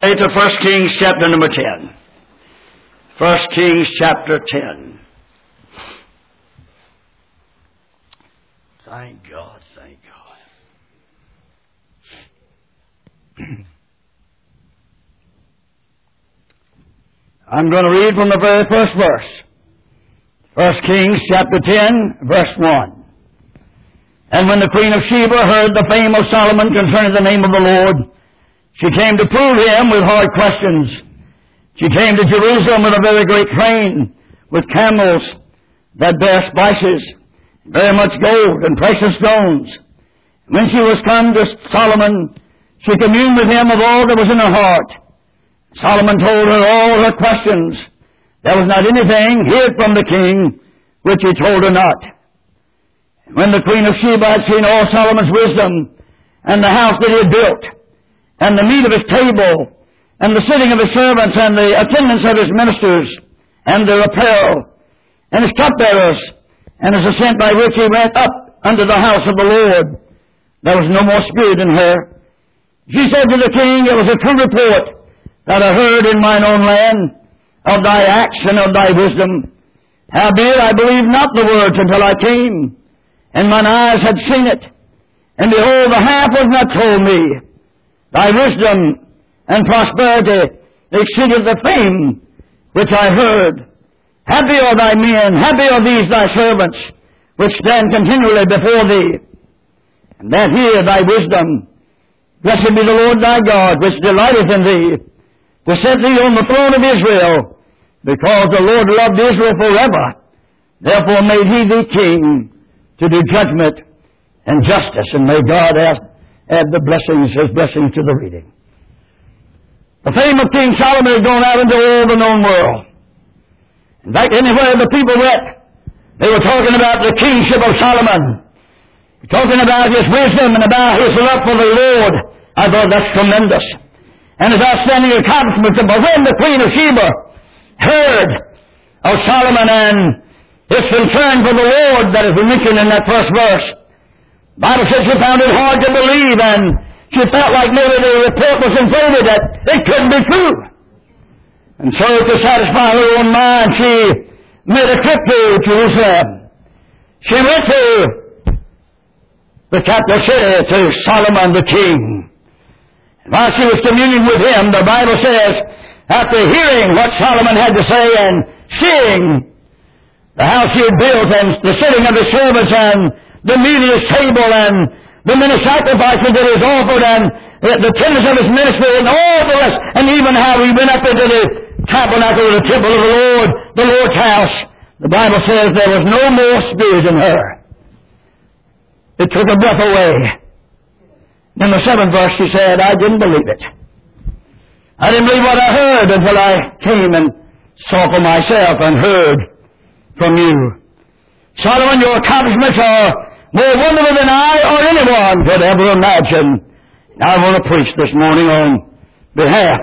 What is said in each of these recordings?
To 1 Kings chapter number 10. 1 Kings chapter 10. Thank God, thank God. I'm going to read from the very first verse. 1 Kings chapter 10, verse 1. And when the queen of Sheba heard the fame of Solomon concerning the name of the Lord, she came to prove him with hard questions. She came to Jerusalem with a very great train, with camels that bear spices, very much gold and precious stones. When she was come to Solomon, she communed with him of all that was in her heart. Solomon told her all her questions. There was not anything hid from the king which he told her not. When the queen of Sheba had seen all Solomon's wisdom, and the house that he had built, and the meat of his table, and the sitting of his servants, and the attendance of his ministers, and their apparel, and his cupbearers, and his ascent by which he went up unto the house of the Lord, there was no more spirit in her. She said to the king, It was a true report that I heard in mine own land of thy acts and of thy wisdom. Howbeit I believed not the words until I came, and mine eyes had seen it. And behold, the half was not told me. Thy wisdom and prosperity exceeded the fame which I heard. Happy are thy men, happy are these thy servants, which stand continually before thee, and that hear thy wisdom. Blessed be the Lord thy God, which delighteth in thee, to set thee on the throne of Israel, because the Lord loved Israel forever. Therefore made he thee king, to do judgment and justice. And may God add the blessings, his blessings to the reading. The fame of King Solomon has gone out into all the known world. In fact, anywhere the people went, they were talking about the kingship of Solomon, talking about his wisdom and about his love for the Lord. I thought that's tremendous. And his outstanding accomplishments. But when the queen of Sheba heard of Solomon and his concern for the Lord that is mentioned in that first verse, the Bible says she found it hard to believe, and she felt like maybe the report was inflated, that it couldn't be true. And so to satisfy her own mind, she made a trip to Jerusalem. She went to the capital city, to Solomon the king. And while she was communing with him, the Bible says, after hearing what Solomon had to say and seeing the house he had built and the sitting of his servants and the meat of his table and the many sacrifices that he has offered and the tenderness of his ministry and all the rest, and even how he went up into the tabernacle of the temple of the Lord's house, the Bible says there was no more spirit in her. It took her breath away. In the 7th verse she said, I didn't believe it. I didn't believe what I heard until I came and saw for myself and heard from you. Solomon, your accomplishments are more wonderful than I or anyone could ever imagine. I want to preach this morning on behalf.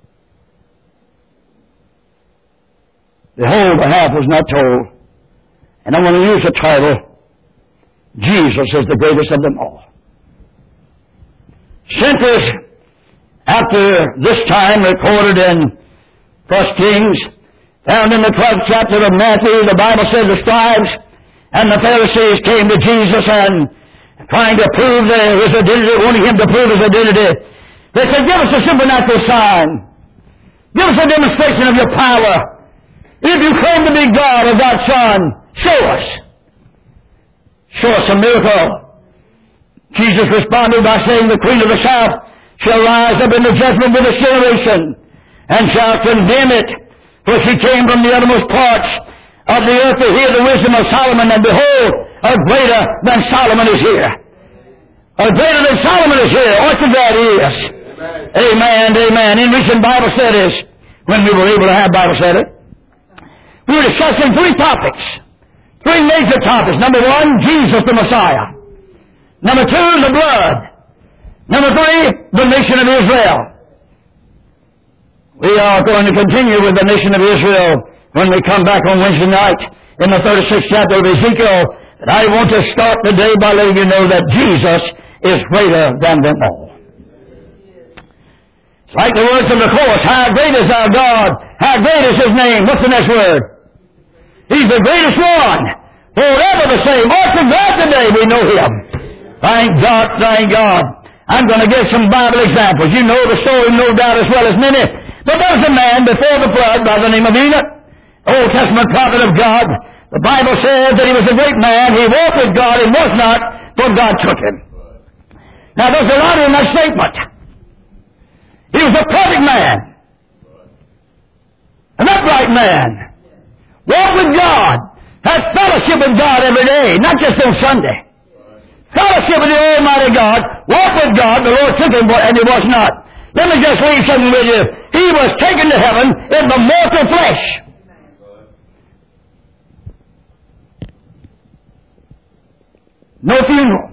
Behold, the half was not told. And I want to use the title, Jesus is the greatest of them all. Centuries after this time recorded in 1 Kings, found in the 12th chapter of Matthew, the Bible says the scribes and the Pharisees came to Jesus and trying to prove his identity, wanting him to prove his identity. They said, give us a supernatural sign. Give us a demonstration of your power. If you claim to be God or God's Son, show us. Show us a miracle. Jesus responded by saying, the queen of the south shall rise up in the judgment with this generation and shall condemn it. For she came from the uttermost parts of the earth to hear the wisdom of Solomon, and behold, a greater than Solomon is here. A greater than Solomon is here. What that is. Amen, amen. In recent Bible studies, when we were able to have Bible study, we were discussing 3 topics. 3 major topics. Number 1, Jesus the Messiah. Number 2, the blood. Number 3, the nation of Israel. We are going to continue with the nation of Israel when we come back on Wednesday night in the 36th chapter of Ezekiel. And I want to start today by letting you know that Jesus is greater than them all. It's like the words of the chorus, how great is our God, how great is His name. What's the next word? He's the greatest one. Forever the same. Awesome God today, we know Him. Thank God, thank God. I'm going to give some Bible examples. You know the story, no doubt, as well as many. But there was a man before the flood by the name of Enoch, Old Testament prophet of God. The Bible says that he was a great man. He walked with God and was not, for God took him. Now there's a lot in that statement. He was a perfect man. An upright man. Walked with God. Had fellowship with God every day, not just on Sunday. Fellowship with the Almighty God. Walked with God. The Lord took him, and he was not. Let me just leave something with you. He was taken to heaven in the mortal flesh. No funeral.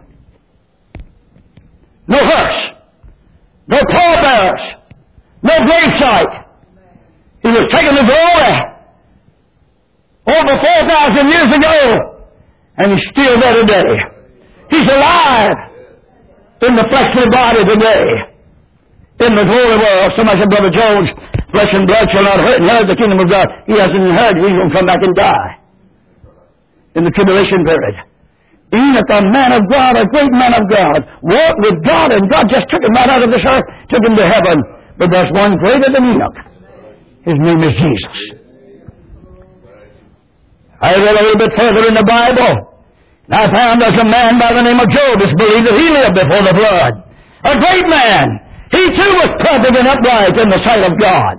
No hearse. No pallbearers. No gravesite. He was taken to glory over 4,000 years ago, and he's still there today. He's alive in the fleshly body today. In the glory world. Somebody said, Brother Jones, flesh and blood shall not inherit the kingdom of God. He hasn't inherited. He's going to come back and die in the tribulation period. Enoch, a man of God, a great man of God, walked with God, and God just took him right out of this earth, took him to heaven. But there's one greater than Enoch. His name is Jesus. I read a little bit further in the Bible, and I found there's a man by the name of Job. It's believed that he lived before the flood. A great man. He too was perfect and upright in the sight of God.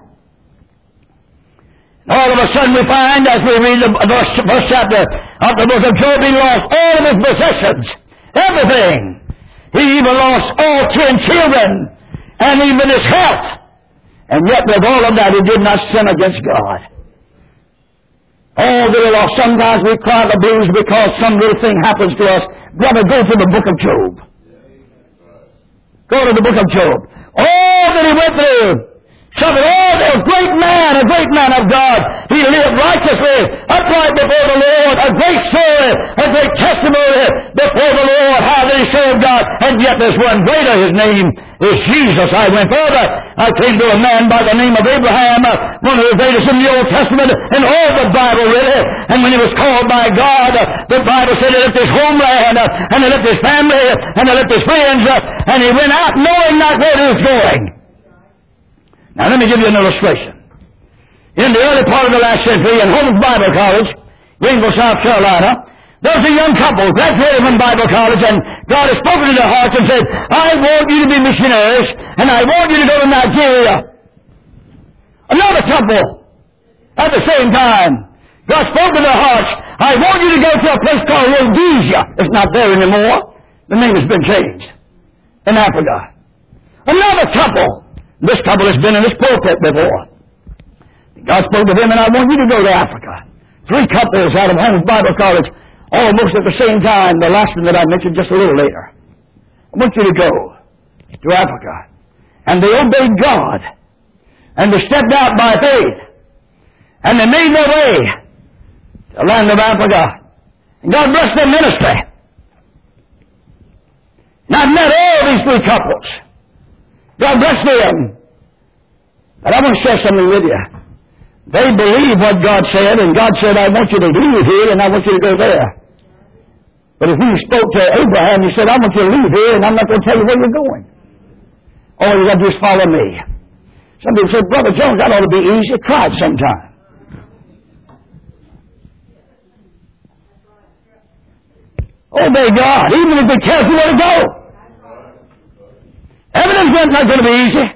All of a sudden we find, as we read the first chapter of the book of Job, he lost all of his possessions, everything. He even lost all 10 children, and even his health. And yet with all of that, he did not sin against God. Oh, dear Lord, sometimes we cry the blues because some little thing happens to us. Brother, go to the book of Job. Go to the book of Job. All that he went through. Suffered all, a great man of God. He lived righteously, upright before the Lord, a great story, a great testimony before the Lord, how they served God. And yet there's one greater. His name is Jesus. I went further. I came to a man by the name of Abraham, one of the greatest in the Old Testament, in all the Bible really. And when he was called by God, the Bible said he left his homeland, and he left his family, and he left his friends, and he went out knowing not where he was going. Now let me give you an illustration. In the early part of the last century, in Holmes Bible College, Greenville, South Carolina, there was a young couple graduated from Bible College, and God has spoken to their hearts and said, I want you to be missionaries, and I want you to go to Nigeria. Another couple, at the same time, God spoke to their hearts, I want you to go to a place called Rhodesia. It's not there anymore. The name has been changed. In Africa. Another couple. This couple has been in this pulpit before. God spoke to them, and I want you to go to Africa. 3 couples out of Holmes Bible College, almost at the same time, the last one that I mentioned just a little later. I want you to go to Africa. And they obeyed God. And they stepped out by faith. And they made their way to the land of Africa. And God blessed their ministry. And I've met all these 3 couples. God bless them. But I want to share something with you. They believe what God said, and God said, I want you to leave here, and I want you to go there. But if you spoke to Abraham, he said, I want you to leave here, and I'm not going to tell you where you're going. All you got to do is follow me. Some people said, Brother Jones, that ought to be easy. Try it sometime. Obey God, even if He tells you where to go. Evidence not going to be easy.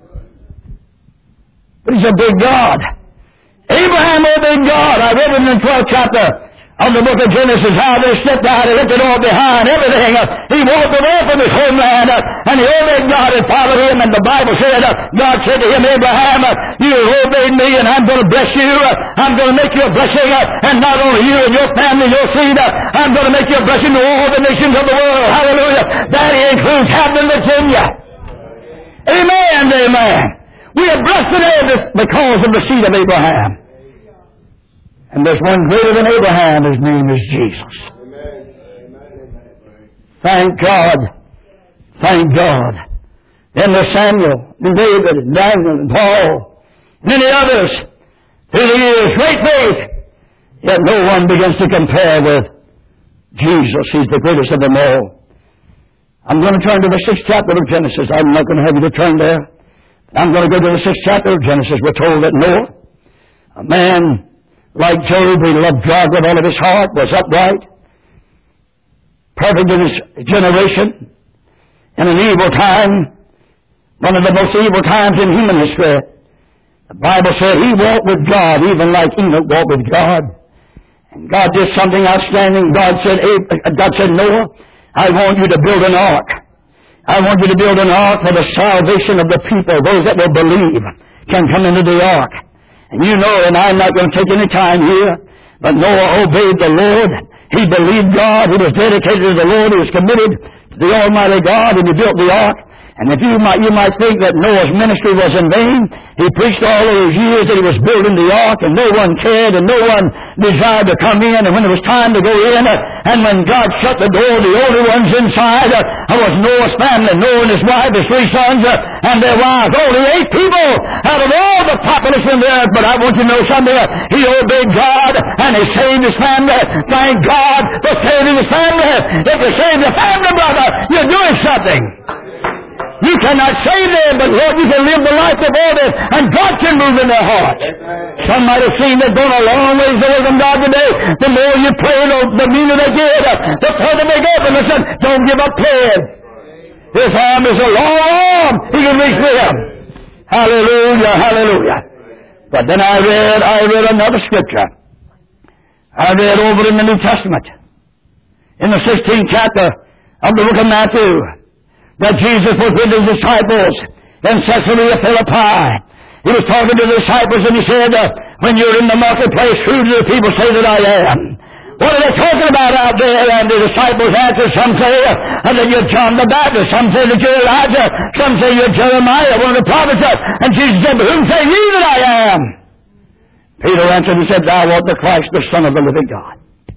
But He's a big God. Abraham obeyed God. I read it in the 12th chapter of the book of Genesis, how they stepped out and left it all behind, everything. He walked away from his homeland, and he obeyed God and followed Him. And the Bible said, God said to him, Abraham, you obeyed me, and I'm going to bless you. I'm going to make you a blessing, and not only you and your family, your seed. I'm going to make you a blessing to all the nations of the world. Hallelujah. That includes Hampton, Virginia. Amen, amen. We are blessed today because of the seed of Abraham. And there's one greater than Abraham. His name is Jesus. Thank God. Thank God. Then there's Samuel. and David and Daniel and Paul, many others through the years, great faith. Yet no one begins to compare with Jesus. He's the greatest of them all. I'm going to turn to the 6th chapter of Genesis. I'm not going to have you to turn there. I'm going to go to the 6th chapter of Genesis. We're told that Noah, a man like Job, he loved God with all of his heart, was upright, perfect in his generation, in an evil time, one of the most evil times in human history. The Bible said he walked with God, even like Enoch walked with God. And God did something outstanding. God said, Noah, I want you to build an ark. I want you to build an ark for the salvation of the people. Those that will believe can come into the ark. And you know, and I'm not going to take any time here, but Noah obeyed the Lord. He believed God. He was dedicated to the Lord. He was committed to the Almighty God, and he built the ark. And if you might think that Noah's ministry was in vain. He preached all of those years that he was building the ark, and no one cared, and no one desired to come in. And when it was time to go in, and when God shut the door, the only ones inside was Noah's family, Noah and his wife, his 3 sons, and their wives. Only 8 people out of all the population of the earth. But I want you to know something. He obeyed God, and he saved his family. Thank God for saving his family. If you save your family, brother, you're doing something. You cannot save them, but Lord, you can live the life of all this, and God can move in their hearts. Some might have seen they've gone a long ways away from God today. The more you pray, the meaner they get, the further they go. But listen, don't give up praying. His arm is a long arm. He can reach them. Hallelujah, hallelujah. But then I read another scripture. I read over in the New Testament, in the 16th chapter of the book of Matthew, that Jesus was with his disciples in Caesarea Philippi. He was talking to the disciples, and he said, when you're in the marketplace, who do the people say that I am? What are they talking about out there? And the disciples answered, some say that you're John the Baptist, some say that you're Elijah, some say you're Jeremiah, one of the prophets. And Jesus said, but whom say ye that I am? Peter answered and said, thou art the Christ, the Son of the living God.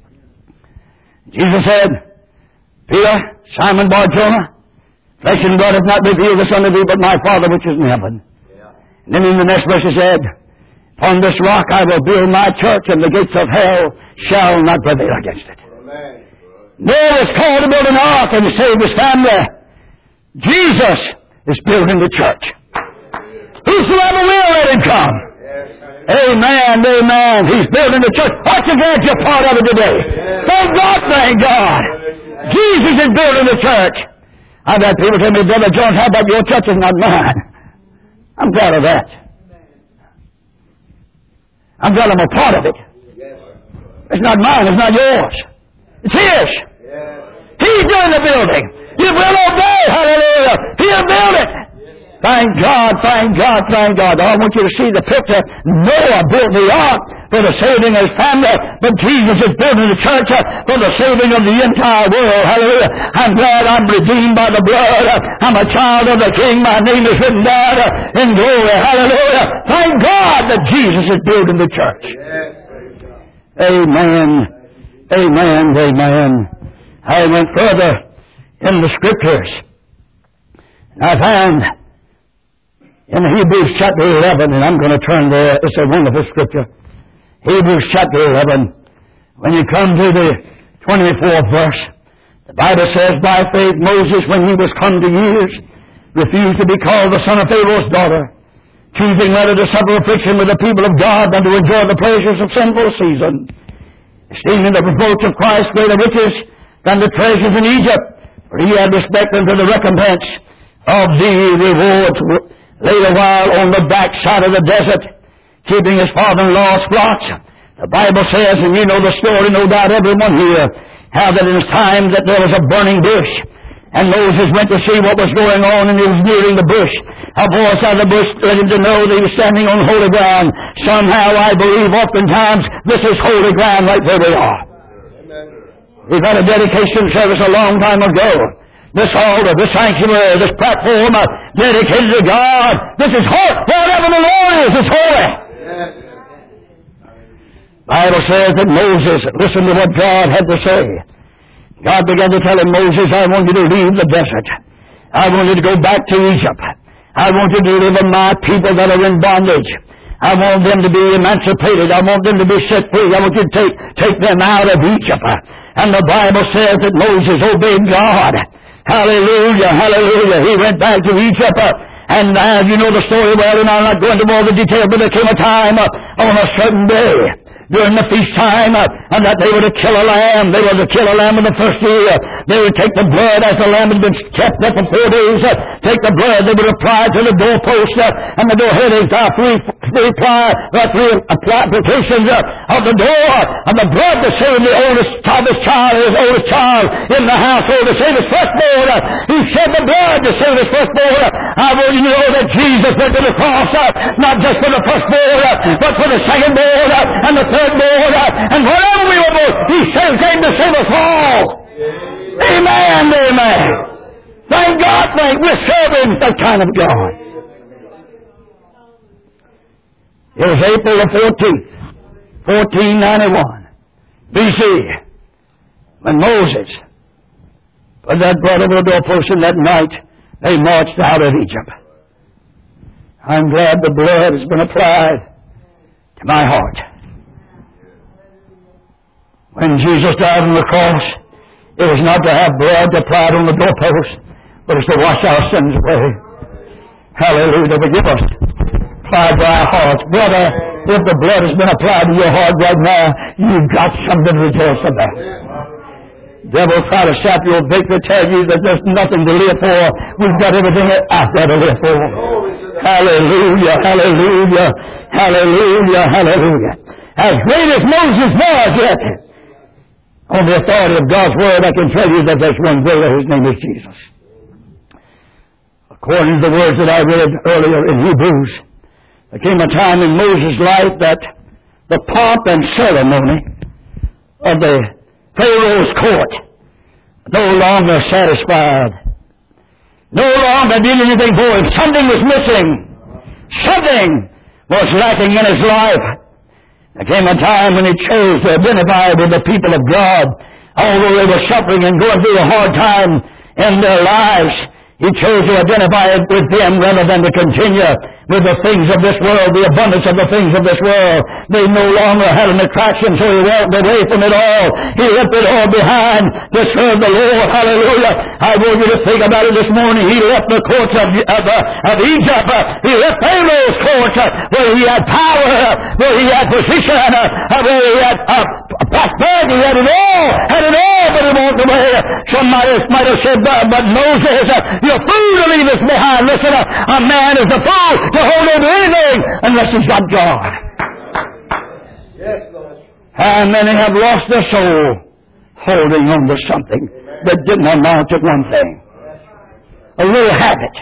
Jesus said, Peter, Simon Bar-Jonah, flesh and blood hath not revealed this unto thee, but my Father which is in heaven. Yeah. And then in the next verse he said, upon this rock I will build my church, and the gates of hell shall not prevail against it. Amen. Noah is called to build an ark and to save his family. Jesus is building the church. Whosoever will, let him come. Amen, amen. He's building the church. Aren't you glad you're part of it today? Thank God, thank God. Jesus is building the church. I've had people tell me, Brother Jones, how about your church is not mine? I'm glad of that. I'm glad I'm a part of it. It's not mine, it's not yours. It's his. He's doing the building. You will obey, hallelujah. He'll build it. Thank God, thank God, thank God. I want you to see the picture. Noah built the ark for the saving of his family, but Jesus is building the church for the saving of the entire world. Hallelujah. I'm glad I'm redeemed by the blood. I'm a child of the King. My name is written down in glory. Hallelujah. Thank God that Jesus is building the church. Amen. Amen. Amen. I went further in the Scriptures. I found in Hebrews chapter 11, and I'm going to turn there. It's a wonderful scripture. Hebrews chapter 11. When you come to the 24th verse, the Bible says, by faith Moses, when he was come to years, refused to be called the son of Pharaoh's daughter, choosing rather to suffer affliction with the people of God than to enjoy the pleasures of sinful season, esteeming the reproach of Christ greater riches than the treasures in Egypt, for he had respect unto the recompense of the rewards. Laid a while on the backside of the desert, keeping his father-in-law's flocks. The Bible says, and you know the story, no doubt everyone here, how that in his time that there was a burning bush, and Moses went to see what was going on, and he was nearing the bush. A voice out of the bush let him to know that he was standing on holy ground. Somehow, I believe, oftentimes, this is holy ground right where we are. We've had a dedication service a long time ago. This altar, this sanctuary, this platform dedicated to God. This is holy. Whatever the Lord is holy. Yes. The Bible says that Moses listened to what God had to say. God began to tell him, Moses, I want you to leave the desert. I want you to go back to Egypt. I want to deliver my people that are in bondage. I want them to be emancipated. I want them to be set free. I want you to take them out of Egypt. And the Bible says that Moses obeyed God. Hallelujah, hallelujah. He went back to Egypt. And you know the story well, and I'm not going into all the details, but there came a time on a certain day during the feast time, and that they were to kill a lamb. They were to kill a lamb in the first year. They would take the blood as the lamb had been kept there for 4 days. Take the blood, they would apply to the doorpost and the door headings, three applications of the door, of the blood to save the oldest child, his oldest child in the household, to save his firstborn. He shed the blood to save his firstborn. I want you to know that Jesus went to the cross, not just for the firstborn, but for the secondborn and the thirdborn, and whatever we were born, He came to save us all. Amen, amen. Thank God, we're serving that kind of God. It was April the 14th, 1491, B.C., when Moses put that blood over the doorpost, and that night they marched out of Egypt. I'm glad the blood has been applied to my heart. When Jesus died on the cross, it was not to have blood applied on the doorpost, but it's to wash our sins away. Hallelujah. Forgive us. Applied to our hearts. Brother, if the blood has been applied to your heart right now, you've got something to rejoice about. Devil try to sap your victory, tell you that there's nothing to live for. We've got everything out there to live for. Hallelujah, hallelujah, hallelujah, hallelujah. As great as Moses was, yet on the authority of God's Word, I can tell you that there's one greater. His name is Jesus. According to the words that I read earlier in Hebrews, there came a time in Moses' life that the pomp and ceremony of the Pharaoh's court no longer satisfied. No longer did anything for him. Something was missing. Something was lacking in his life. There came a time when he chose to identify with the people of God. Although they were suffering and going through a hard time in their lives, he chose to identify with them rather than to continue with the things of this world, the abundance of the things of this world. They no longer had an attraction, so he walked away from it all. He left it all behind to serve the Lord. Hallelujah. I want you to think about it this morning. He left the courts of Egypt. He left Pharaoh's court where he had power, where he had position, where he had prosperity. He had it all, but he walked away. Somebody might have said, but Moses, you're a fool to leave us behind. Listen, a man is a fool to hold on to anything unless he's got God. Yes, Lord. And many have lost their soul holding on to something that didn't amount to one thing. A little habit.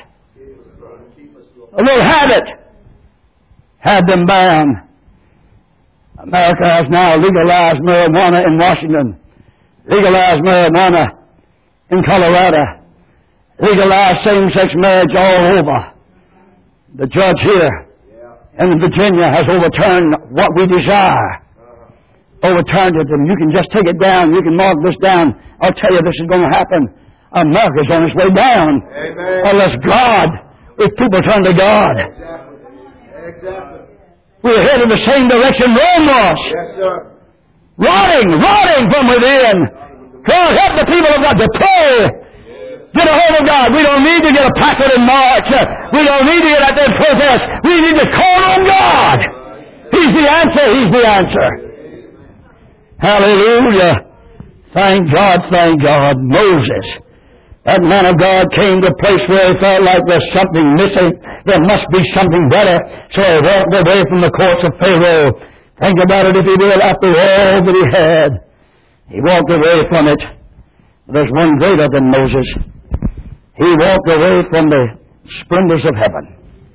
A little habit had them bound. America has now legalized marijuana in Washington, legalized marijuana in Colorado, legalized same-sex marriage all over. The judge here in Virginia has overturned what we desire. Overturned it, and you can just take it down. You can mark this down. I'll tell you this is going to happen. America's on its way down. Amen. Unless God, if people turn to God. Exactly. We're headed the same direction Rome was. Yes, sir. Rotting from within. God, help the people of God to pray. Get a hold of God. We don't need to get a placard and march. We don't need to get out there and protest. We need to call on God. He's the answer. He's the answer. Hallelujah. Thank God, thank God. Moses, that man of God, came to a place where he felt like there's something missing. There must be something better. So he walked away from the courts of Pharaoh. Think about it, if you will, after all that he had. He walked away from it. There's one greater than Moses. He walked away from the splendors of heaven,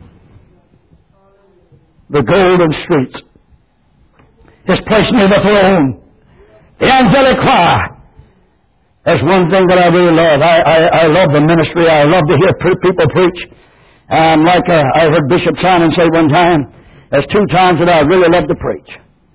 the golden streets, his place near the throne, the angelic choir. There's one thing that I really love. I love the ministry. I love to hear people preach. Like I heard Bishop Simon say one time, there's 2 times that I really love to preach.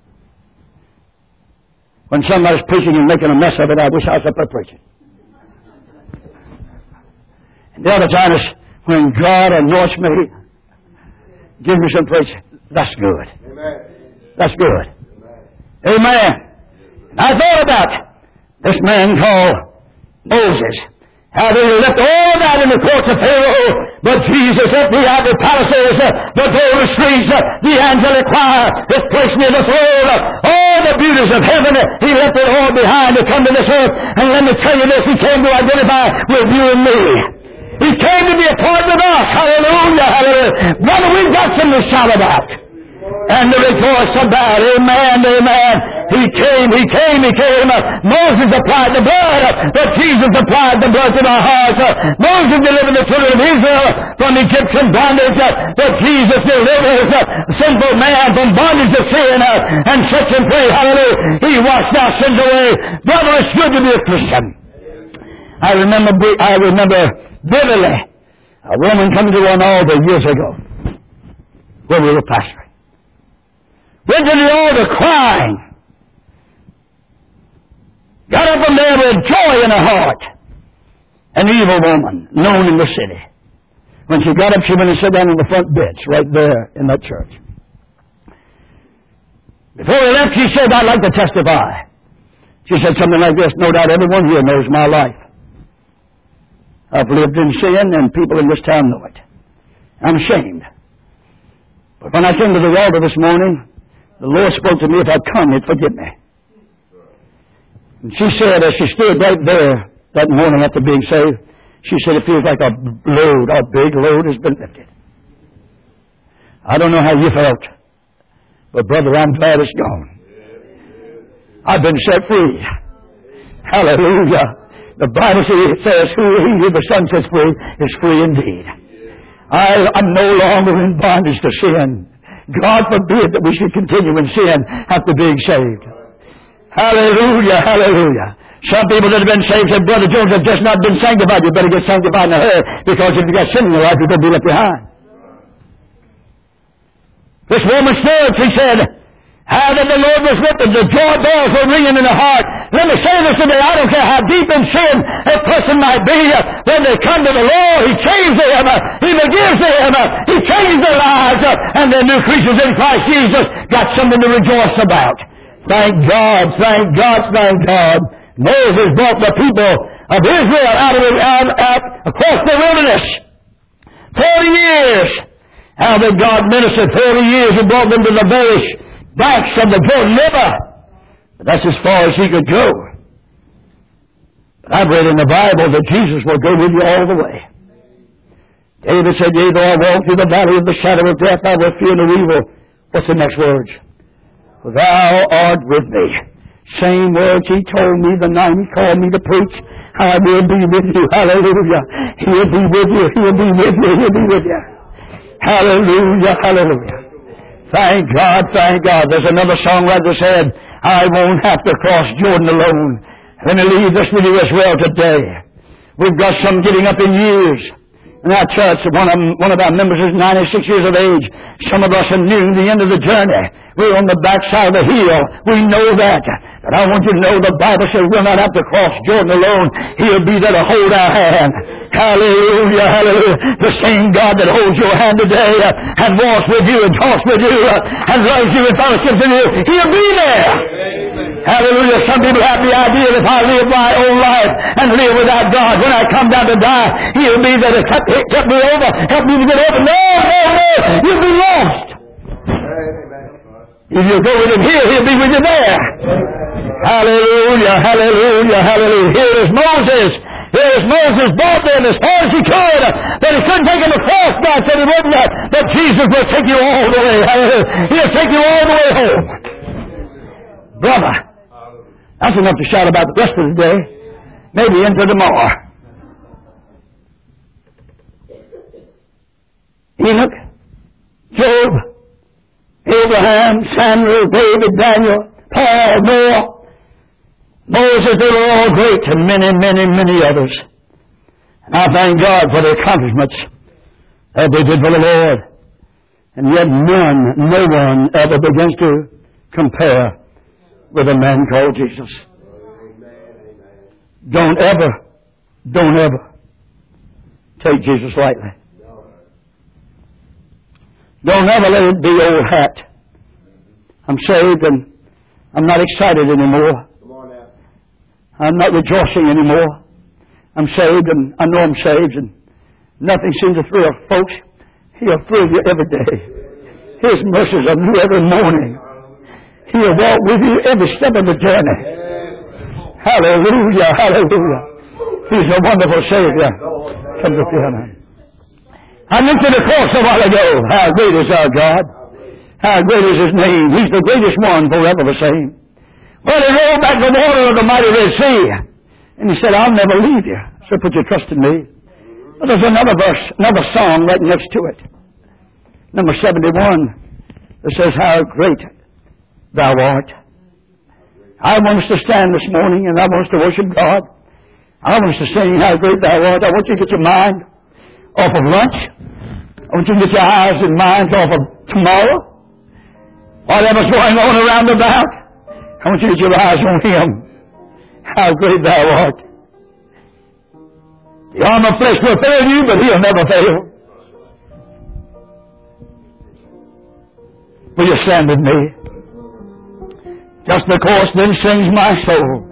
When somebody's preaching and making a mess of it, I wish I was up there preaching. The other time is when God anoints me, give me some praise. That's good. That's good. Amen. I thought about this man called Moses. How they left all that in the courts of Pharaoh, but Jesus left the outer palaces, the golden streets, the angelic choir, His place near the throne, all the beauties of heaven. He left it all behind to come to this earth. And let me tell you this, He came to identify with you and me. He came to be a part of us. Hallelujah, hallelujah. Brother, we've got something to shout about and to rejoice about. Amen, amen. He came. Moses applied the blood, but Jesus applied the blood to our hearts. Moses delivered the children of Israel from Egyptian bondage, but Jesus delivers sinful man from bondage of sin and sets him free. Hallelujah. He washed our sins away. Brother, it's good to be a Christian. I remember vividly a woman coming to one altar years ago where we were pastoring. Went to the altar crying. Got up from there with joy in her heart. An evil woman, known in the city. When she got up, she went and sat down on the front bench right there in that church. Before we left, she said, I'd like to testify. She said something like this, no doubt everyone here knows my life. I've lived in sin, and people in this town know it. I'm ashamed. But when I came to the altar this morning, the Lord spoke to me, if I'd come, He'd forgive me. And she said, as she stood right there that morning after being saved, she said, it feels like a big load has been lifted. I don't know how you felt, but brother, I'm glad it's gone. I've been set free. Hallelujah. The Bible says, who the Son sets free is free indeed. I'm no longer in bondage to sin. God forbid that we should continue in sin after being saved. Hallelujah, hallelujah. Some people that have been saved said, Brother Jones, have just not been sanctified. You better get sanctified in a hurry, because if you got sin in your life, you're going to be left behind. This woman stood, she said, how that the Lord was with them, the joy bells were ringing in her heart. Let me say this today, I don't care how deep in sin a person might be, when they come to the Lord, He changes them, He forgives them, He changes their lives, and they're new creatures in Christ Jesus. Got something to rejoice about. Thank God, thank God, thank God. Moses brought the people of Israel out across the wilderness. 40 years. How that God ministered 40 years and brought them to the very banks of the Jordan River. But that's as far as He could go. But I've read in the Bible that Jesus will go with you all the way. David said, yea, though I walk through the valley of the shadow of death, I will fear no evil. What's the next words? For Thou art with me. Same words He told me the night He called me to preach. I will be with you. Hallelujah. He'll be with you. He'll be with you. He'll be with you. Hallelujah. Hallelujah. Thank God. Thank God. There's another songwriter said, I won't have to cross Jordan alone. Let me leave this with you as well today. We've got some getting up in years. In our church, one of our members is 96 years of age. Some of us are nearing the end of the journey. We're on the backside of the hill. We know that. But I want you to know the Bible says we'll not have to cross Jordan alone. He'll be there to hold our hand. Hallelujah, hallelujah. The same God that holds your hand today and walks with you and talks with you and loves you and fellowships with you, He'll be there. Hallelujah. Some people have the idea that if I live my own life and live without God, when I come down to die, He'll be there to help me over, help me to get over. No, no, no. You'll be lost. If you go with Him here, He'll be with you there. Hallelujah, hallelujah, hallelujah. Here is Moses. Here is Moses brought them as far as he could, but he couldn't take him across. God said He wouldn't. But Jesus will take you all the way. Hallelujah. He'll take you all the way home. Brother, that's enough to shout about the rest of the day. Maybe into tomorrow. Enoch, Job, Abraham, Samuel, David, Daniel, Paul, Noah, Moses, they were all great, and many, many, many others. And I thank God for their accomplishments that they did for the Lord. And yet no one ever begins to compare with a man called Jesus. Don't ever take Jesus lightly. Don't never let it be old hat. I'm saved and I'm not excited anymore. I'm not rejoicing anymore. I'm saved and I know I'm saved and nothing seems to thrill folks. He'll thrill you every day. His mercies are new every morning. He'll walk with you every step of the journey. Hallelujah, hallelujah. He's a wonderful Savior. Come to piano. I mentioned the cross a while ago. How great is our God. How great is His name. He's the greatest one, forever the same. Well, He rolled back the water of the mighty Red Sea. And He said, I'll never leave you. So put your trust in me. But there's another verse, another song right next to it. Number 71. That says, how great Thou art. I want us to stand this morning and I want us to worship God. I want us to sing how great Thou art. I want you to get your mind off of lunch. I want you to get your eyes and minds off of tomorrow. Whatever's going on around about. I want you to get your eyes on Him. How great Thou art. The arm of flesh will fail you, but He'll never fail. Will you stand with me? Just because then sings my soul,